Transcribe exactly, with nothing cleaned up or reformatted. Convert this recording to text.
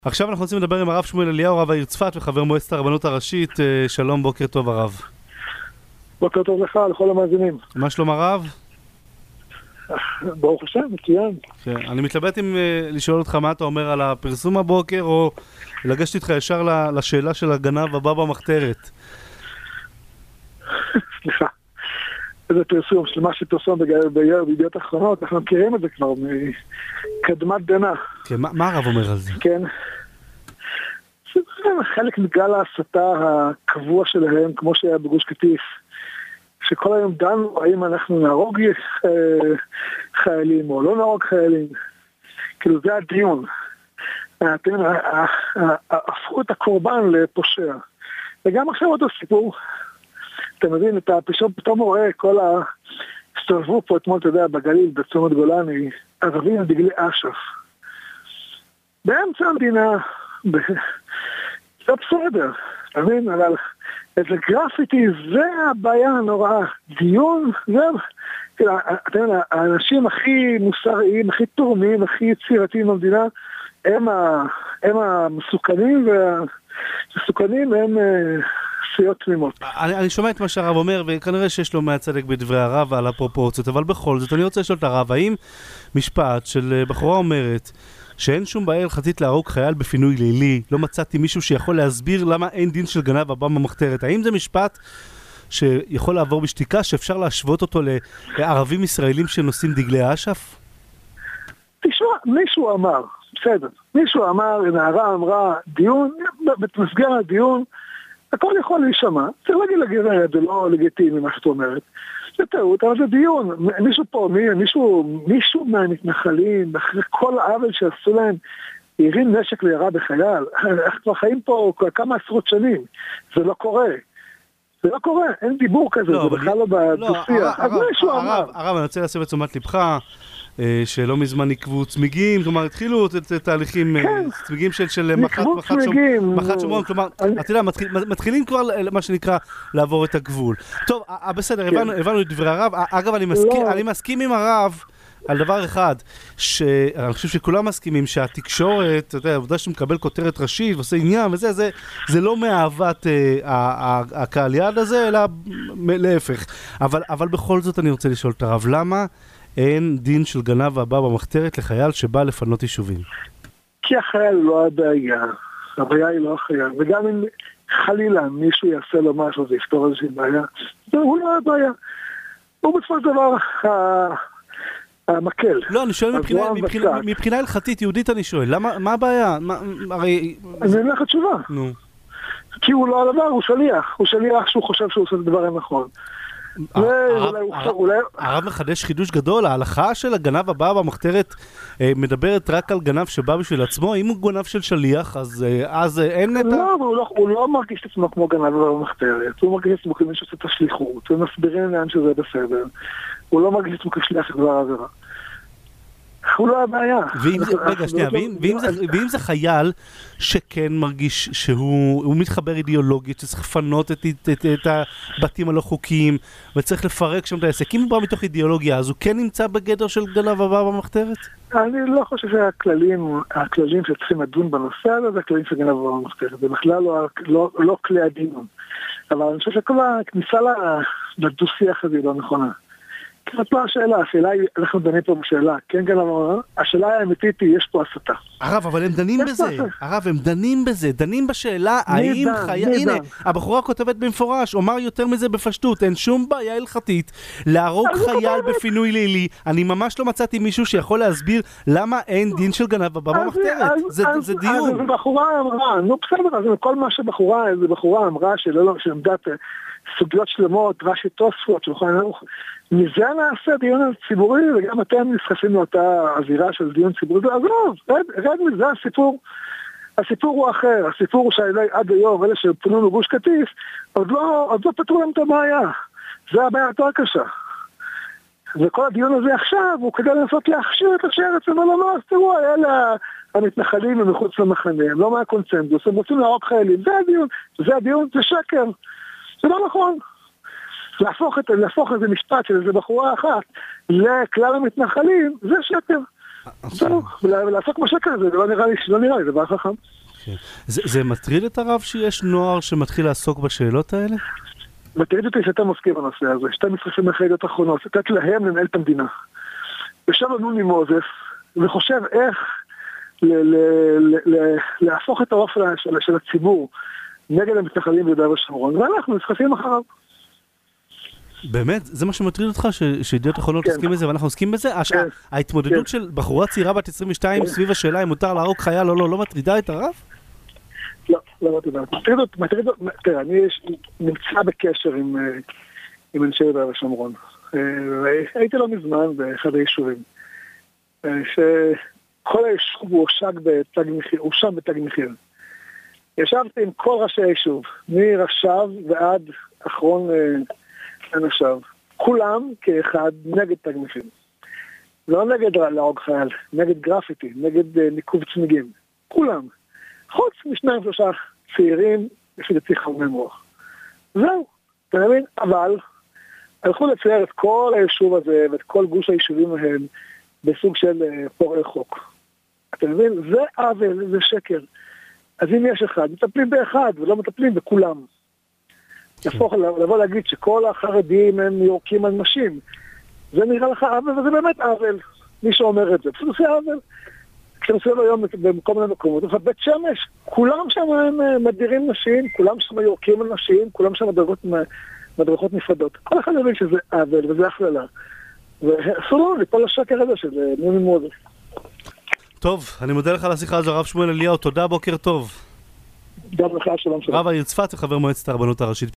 עכשיו אנחנו רוצים לדבר עם הרב שמואל אליהו, רב העיר צפת וחבר מועצת הרבנות הראשית. שלום, בוקר טוב הרב. בוקר טוב לך, לכל המאזינים. מה שלום הרב? ברוך השם, מצוין. כן, אני מתלבט אם לשאול אותך מה אתה אומר על הפרסום הבוקר, או לגשת איתך ישר לשאלה של הגנב הבא במחתרת. סליחה. איזה פרסום, של מה שפרסום בידיעות אחרונות, אנחנו מכירים את זה כבר מקדמת דנה. כן, מה, מה הרב אומר על זה? כן. זה חלק מגל ההסתה הקבוע שלהם, כמו שהיה בגוש קטיף, שכל היום דנו האם אנחנו נהרוג חיילים או לא נהרוג חיילים. כאילו זה הדיון. אתם הפכו את הקורבן לפושע. וגם עכשיו אותו סיפור, אתה מבין, אתה פתאום רואה כל ה... הסתובבו פה אתמול, אתה יודע, בגליל, בצומת גולני, ערבים עם דגלי אש"ף. באמצע המדינה, ב... זה בסדר, אתה מבין, אבל איזה גרפיטי, זה הבעיה הנוראה. דיון, זה... אתה מבין, האנשים הכי מוסריים, הכי תורמים, הכי יצירתיים במדינה, הם, ה... הם המסוכנים, והמסוכנים הם... סיעות תמימות. אני, אני שומע את מה שהרב אומר, וכנראה שיש לו מהצדק בדברי הרב על הפרופורציות, אבל בכל זאת אני רוצה לשאול את הרב, האם משפט של בחורה אומרת שאין שום בעיה הלכתית להרוג חייל בפינוי לילי, לא מצאתי מישהו שיכול להסביר למה אין דין של גנב הבא במחתרת, האם זה משפט שיכול לעבור בשתיקה, שאפשר להשוות אותו לערבים ישראלים שנושאים דגלי אש"ף? תשמע, מישהו אמר, בסדר, מישהו אמר, נערה אמרה, דיון, במסגרת הדיון, הכל יכול להישמע, צריך להגיד לגברת, זה לא לגיטימי מה שאת אומרת. זה טעות, אבל זה דיון. מישהו פה, מישהו, מישהו מהמתנחלים, אחרי כל העוול שעשו להם, הרים נשק לירה בחייל. אנחנו כבר חיים פה כמה עשרות שנים. זה לא קורה. זה לא קורה, אין דיבור כזה, זה בכלל לא בדו-שיח. אז מישהו אמר. הרב, אני רוצה להסב את תשומת לבך, שלא מזמן נקבו צמיגים, כלומר התחילו את תהליכים, צמיגים של מח"ט שומרון, כלומר, אתה יודע, מתחילים כבר מה שנקרא לעבור את הגבול. טוב, בסדר, הבנו את דברי הרב. אגב, אני מסכים עם הרב על דבר אחד, שאני חושב שכולם מסכימים שהתקשורת, אתה יודע, העובדה שמקבל כותרת ראשית ועושה עניין וזה, זה לא מאהבת הקהל יעד הזה, אלא להפך. אבל בכל זאת אני רוצה לשאול את הרב, למה אין דין של גנב הבא במחתרת לחייל שבא לפנות יישובים? כי החייל לא הבעיה, הבעיה היא לא החייל, וגם אם חלילה מישהו יעשה לו משהו זה יפתור איזושהי בעיה, הוא לא הבעיה. הוא בסופו של דבר המקל. לא, אני שואל מבחינה הלכתית יהודית, אני שואל, מה הבעיה? אני אומר לך תשובה. כי הוא לא הדבר, הוא שליח, הוא שליח שהוא חושב שהוא עושה את הדבר הנכון. הרב מחדש חידוש גדול, ההלכה של הגנב הבא במחתרת מדברת רק על גנב שבא בשביל עצמו, אם הוא גנב של שליח אז אין את ה... לא, הוא לא מרגיש את עצמו כמו גנב הבא במחתרת, הוא מרגיש את עצמו כמי שעושה את השליחות, ומסבירים לאן שזה בסדר, הוא לא מרגיש את עצמו כשליח של דבר עבירה. הוא לא הבעיה. רגע, שנייה, ואם זה חייל שכן מרגיש שהוא מתחבר אידיאולוגית, שצריך לפנות את הבתים הלא חוקיים, וצריך לפרק שם את העסק, אם הוא בא מתוך אידיאולוגיה, אז הוא כן נמצא בגדר של גנב הבא במחתרת? אני לא חושב שהכללים, הכללים שצריכים לדון בנושא הזה, זה הכללים של גנב הבא במחתרת, זה בכלל לא כלי הדיון. אבל אני חושב שכל הכניסה לדו-שיח הזה היא לא נכונה. זאת לא השאלה, השאלה היא, אנחנו דנים פה בשאלה, כן גנב הבא, השאלה האמיתית היא, יש פה הסתה. הרב, אבל הם דנים בזה, הרב, הם דנים בזה, דנים בשאלה, האם חייל, הנה, הבחורה כותבת במפורש, אומר יותר מזה בפשטות, אין שום בעיה הלכתית, להרוג חייל בפינוי לילי, אני ממש לא מצאתי מישהו שיכול להסביר למה אין דין של גנב הבא במחתרת, זה דיון. אז בחורה אמרה, נו בסדר, אז כל מה שבחורה, איזה בחורה אמרה, שלמדת סוגיות שלמות, רש"י תוספות, שולחן ערוך, מזה נעשה דיון ציבורי, וגם אתם נסחפים לאותה אווירה של דיון ציבורי, עזוב, רד, רד מזה הסיפור, הסיפור הוא אחר, הסיפור הוא שעד היום, אלה שפונו מגוש קטיף, עוד לא, עוד לא פתרו להם את הבעיה, זה הבעיה יותר קשה. וכל הדיון הזה עכשיו, הוא כדי לנסות להכשיר את השרץ, אבל לא, לא, אז תראו, אלה המתנחלים הם מחוץ למחנה, הם לא מהקונצנזוס, הם רוצים להרוג חיילים, זה הדיון, זה הדיון, זה שקר, זה לא נכון. להפוך את, להפוך איזה משפט של איזה בחורה אחת לכלל המתנחלים, זה שקר. זהו, ולעסוק בשקר הזה, זה לא נראה לי, לא נראה לי, זה דבר חכם. זה מטריד את הרב שיש נוער שמתחיל לעסוק בשאלות האלה? מטריד אותי שאתה מסכים בנושא הזה, שאתה מצטרפים לחיידות אחרונות, לתת להם לנהל את המדינה. יושב נוני מוזס, וחושב איך להפוך את האופן של הציבור נגד המתנחלים ביהודה ושומרון, ואנחנו נסחפים אחריו. באמת? זה מה שמטריד אותך? שידיעות אחרונות עוסקים בזה ואנחנו עוסקים בזה? ההתמודדות של בחורה צעירה בת עשרים ושתיים סביב השאלה אם מותר להרוג חייל או לא, לא מטרידה את הרב? לא, לא מטרידה. מטריד אותי, תראה, אני נמצא בקשר עם אנשי יהודה ושומרון. הייתי לא מזמן באחד היישובים, שכל היישוב הוא הושג בתג מחיר, הושג בתג מחיר. ישבתי עם כל ראשי היישוב, מראשיו ועד אחרון אנשיו. כולם כאחד נגד תג מחיר. לא נגד להרוג חייל, נגד גרפיטי, נגד ניקוב צמיגים. כולם. חוץ משניים שלושה צעירים, לפי דעתי חרומי מוח. זהו, אתה מבין? אבל הלכו לצייר את כל היישוב הזה ואת כל גוש היישובים ההם בסוג של פורעי חוק. אתה מבין? זה עוול, זה שקר. אז אם יש אחד, מטפלים באחד ולא מטפלים בכולם. יפוך לבוא להגיד שכל החרדים הם יורקים על נשים. זה נראה לך עוול, וזה באמת עוול. מי שאומר את זה, פשוט עושה עוול. כשנוסעים היום במקום מיני מקומות, אבל בית שמש, כולם שם הם מדירים נשים, כולם שם יורקים על נשים, כולם שם מדרגות, מדרכות נפרדות. כל אחד מבין שזה עוול וזה הכללה. ואסור לנו ליפול לשקר הזה של נוני מוזס. טוב, אני מודה לך על השיחה הזו, הרב שמואל אליהו, תודה, בוקר טוב. גם לך, שלום שלום. רב העיר צפת וחבר מועצת הרבנות הראשית.